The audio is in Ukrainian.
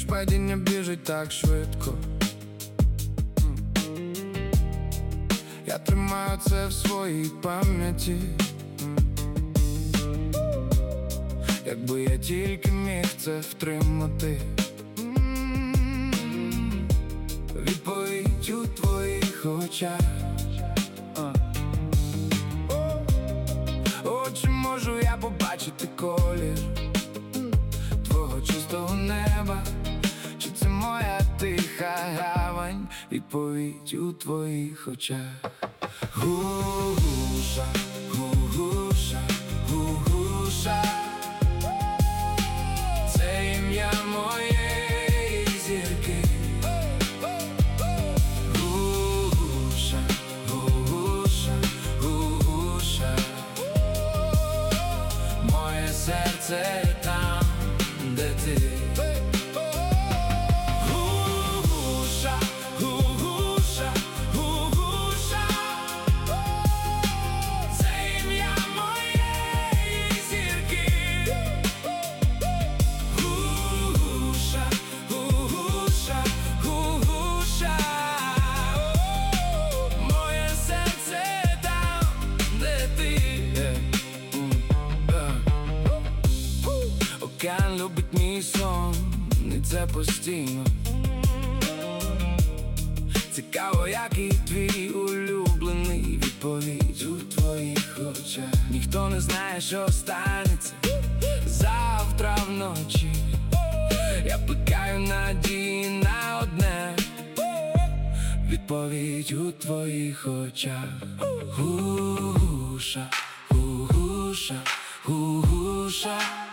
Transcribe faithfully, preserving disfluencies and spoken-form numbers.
падіння біжить так швидко. Я тримаю це в своїй пам'яті. Якби я тільки міг це втримати. Відповідь у твоїх очах. О, чи можу я побачити колір твого чистого неба? Чи це моя тиха гавань? Відповідь у твоїх очах. Гугуша, гугуша, гугуша, це ім'я моєї зірки. Гугуша, гугуша, гугуша, моє серце там, де ти. Гугуша, гугуша, гугуша, це ім'я моєї зірки. Гугуша, гугуша, гугуша, моє серце там, де ти. Океан любить мій сон, і це постійно. Цікаво, який твій улюблений. Відповідь у твоїх очах. Ніхто не знає, що станеться завтра вночі. Я плекаю надії на одне. Відповідь у твоїх очах. Гугуша, гугуша, гугуша.